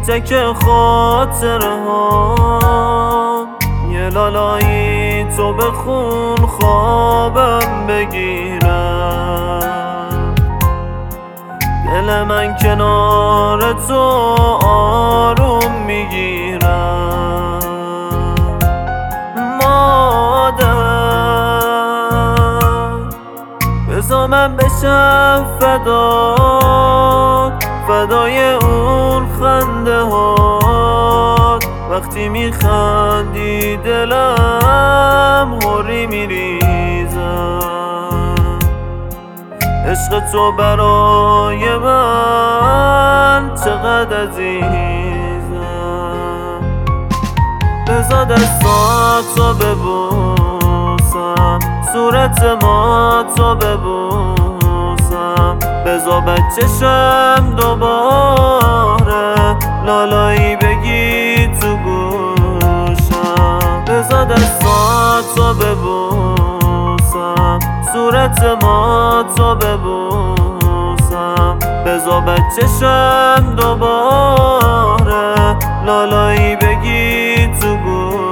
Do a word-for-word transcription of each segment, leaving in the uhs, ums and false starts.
تک خاطره ها، یه لالایی تو بخون خوابم بگیرم. دل من کنار تو آروم میگیرم. مادر بذار من بشم فدات، فدای اون خنده هات. وقتی میخندی دلم هوری میریزم. عشق تو برای من چقدر عزیزم. بذار دستاتو ببوسم، صورت ما تو ببوسم. بذار بچشم دوباره لالایی بگی تو گوشم. بذار دستاتو ببوسم، صورت ما تو ببوسم. بذار بچشم دوباره لالایی بگی تو گوشم.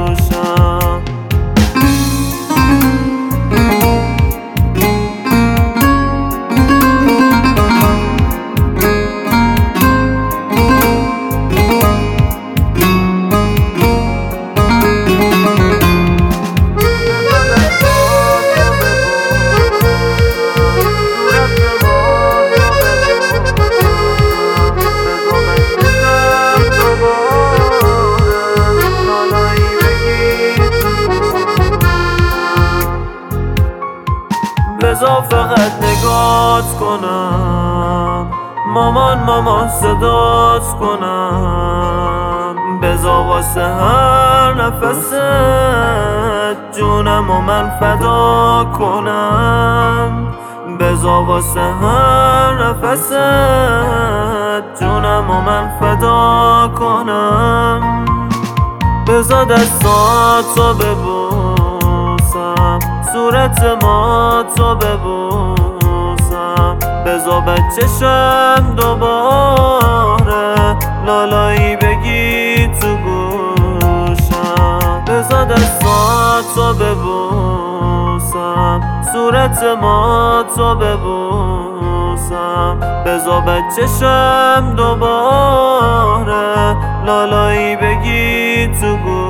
بذار فقط نگات کنم، مامان مامان صدات کنم. بذار واسه هر نفست جونم و من فدا کنم. بذار واسه هر نفست جونم و من فدا کنم. بذار دستاتو ببوسم، صورت ما تو ببوسم. بذار بچشم دوباره لالایی بگی تو گوشم. بذار دستاتو ببوسم، صورت ما تو ببوسم. بذار بچشم دوباره لالایی بگی تو گوشم.